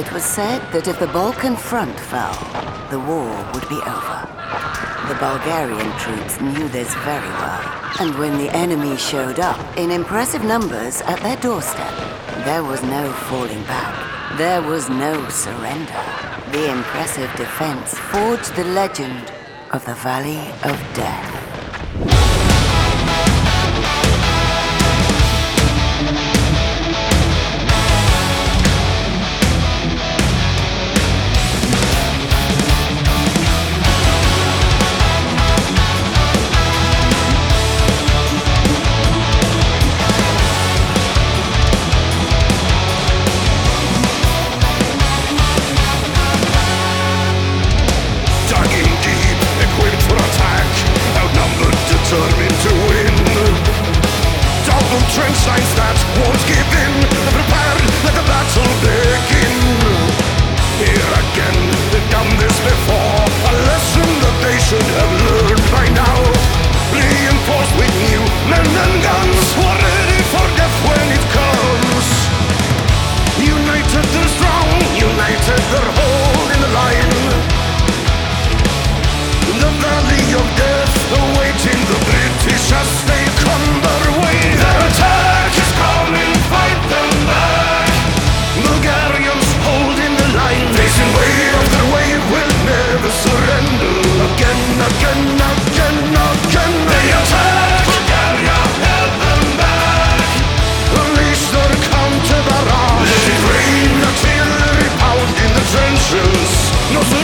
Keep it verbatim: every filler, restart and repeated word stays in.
It was said that if the Balkan front fell, the war would be over. The Bulgarian troops knew this very well, and when the enemy showed up in impressive numbers at their doorstep, there was no falling back. There was no surrender. The impressive defense forged the legend of the Valley of Death. Trench lines that won't give in, prepared, let the battle begin. Here again, they've done this before, a lesson that they should have learned by now. Reinforced with new men and guns, who are ready for death when it comes. United they're strong, united they're holding the line. The Valley of Death, awaiting the British as they come their way. Their attack is coming, fight them back. Bulgarians holding the line, facing wave after wave, will never surrender. Again, again, again, again. They attack, Bulgaria held them back. Unleash their counter barrage. Let it rain, artillery pound in the trenches. No